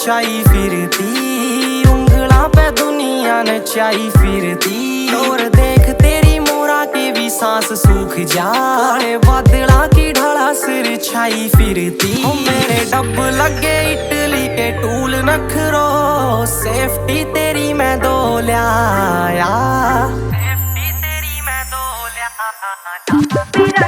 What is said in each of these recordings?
नचाई फिरती, उंगला पे दुनिया नचाई फिरती। और देख तेरी मोरा के भी सांस सूख जाए, बादला की ढाला सिर छाई फिरती। मेरे डब लगे इटली के टूल नखरो, सेफ्टी तेरी मैं दो लिया, सेफ्टी तेरी मैं दो लिया।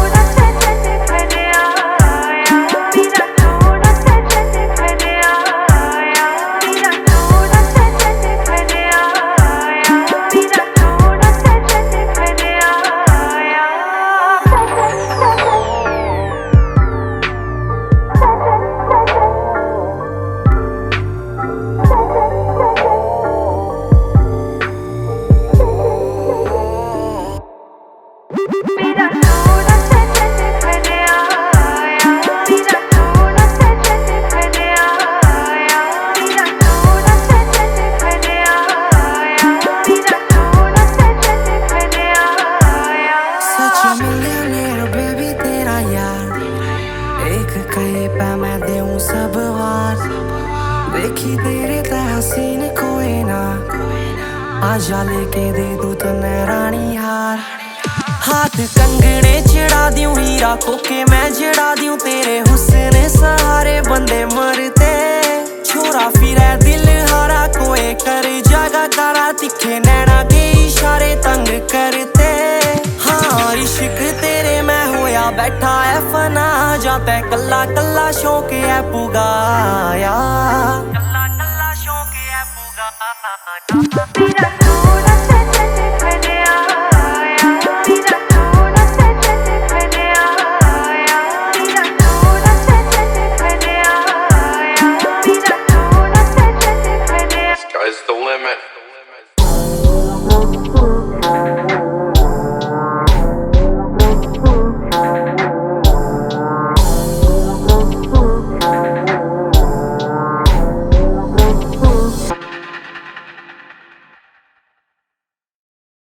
कहे पे मैं देऊं सब वार, देखी तेरे ते हसीन कोई ना, आजा लेके दे दूं तने रानी हार। हाथ कंगने चढ़ा दूं, हीरा खोके मैं जड़ा दूं, तेरे हुस्न सहारे बंदे मरते। छोरा फिरे दिल हारा, कोई कर जागा कारा, तिखे नैना के इशारे तंग करते। हाँ इश्क तेरे मैं होया बैठा है फना, जाते कल्ला कल्ला शौक है पुगाया।